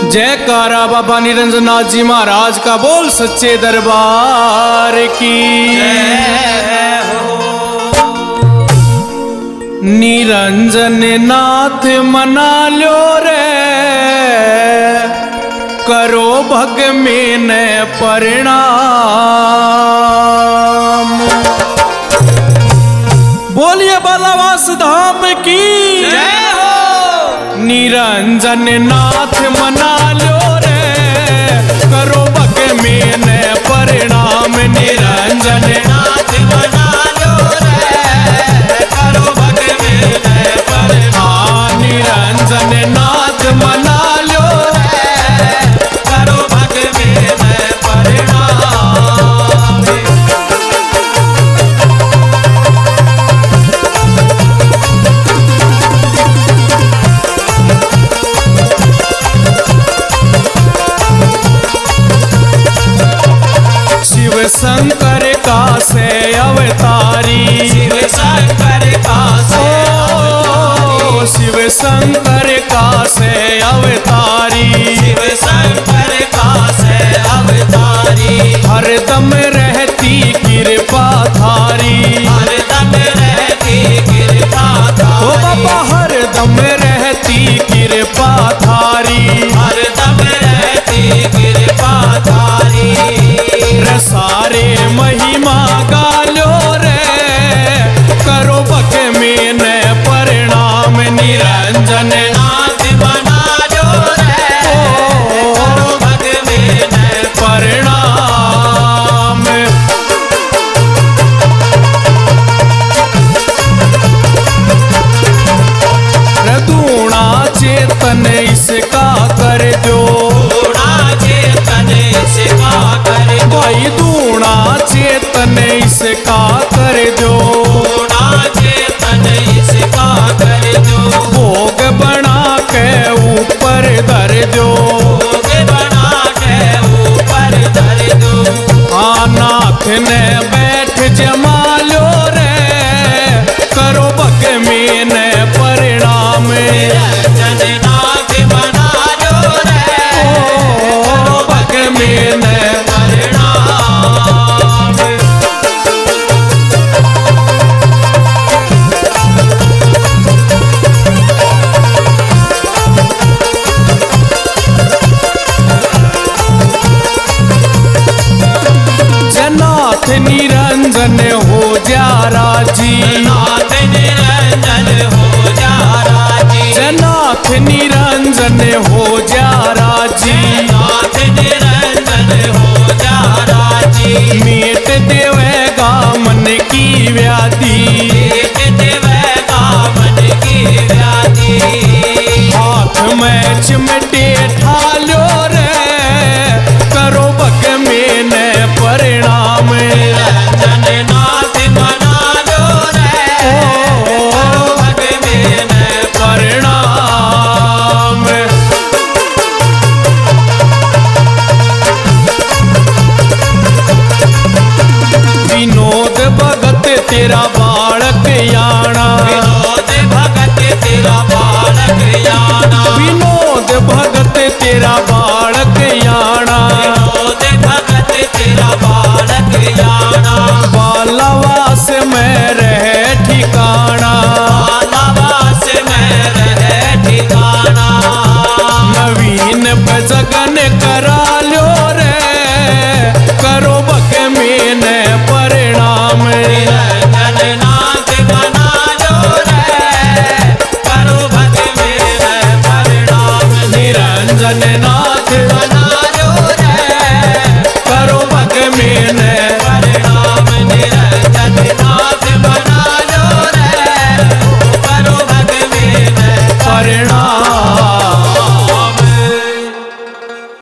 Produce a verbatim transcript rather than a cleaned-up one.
जयकारा बाबा निरंजनाथ जी महाराज का बोल सच्चे दरबार की जय हो। निरंजन नाथ मना लो रे, करो भग में न परिणाम। बोलिए बालावास धाम की जय हो। निरंजन नाथ मना लो रे, करो भग में न परिणाम। निरंजन नाथ मना लो रे, करो भग में न परिणाम। निरंजन नाथ मना लो रे, करो भग में न परिणाम। शिव शंकर का से अवतारी, शिव शंकर का से अवतारी, शिव शंकर का से अवतारी, शिव शंकर का से अवतारी। हरदम रहती कृपा थारी, हरदम रहती कृपा थारी। ओ बाबा हरदम रहती कृपा थारी, हरदम रहती कृपा थारी। सारे महिमा गालो रे, करो भग में न परिणाम। निरंजन नाथ बना लो रे, करो भग में न परिणाम। दूणा चेतन इसका कर दो, चेतन इसका कर भाई। दूणा चेतन इसका कर दो, दूणा चेतन इसका कर दो। भोग बना के ऊपर धर दो, भोग बना के ऊपर धर दो। हाँ नाथ ने बैठ जमा लो रे, करो भग में न परिणाम। निरंजन नाथ बना लो रे, करो भग में न परिणाम। जनाथ निरंजन हो जा राजी, नाथ निरंजन हो जा राजी। जनाथ निरंजन हो जा राजी, नाथ निरंजन हो जा राजी। मीट देवेगा मन की व्याधि, मीट देवेगा मन की व्याधि। हाथ में चिमटे ठालो रे, करो भग में न परिणाम। निरंजन नाथ बना लो रे, करो भग में न परिणाम। विनोद भगत तेरा बालक याना, विनोद भगत तेरा बालक याना। विनोद भगत तेरा बालक याना, विनोद भगत तेरा बालक याना। बालावास में रहे ठिकाना, बालावास में रहे ठिकाना। नवीन भजगन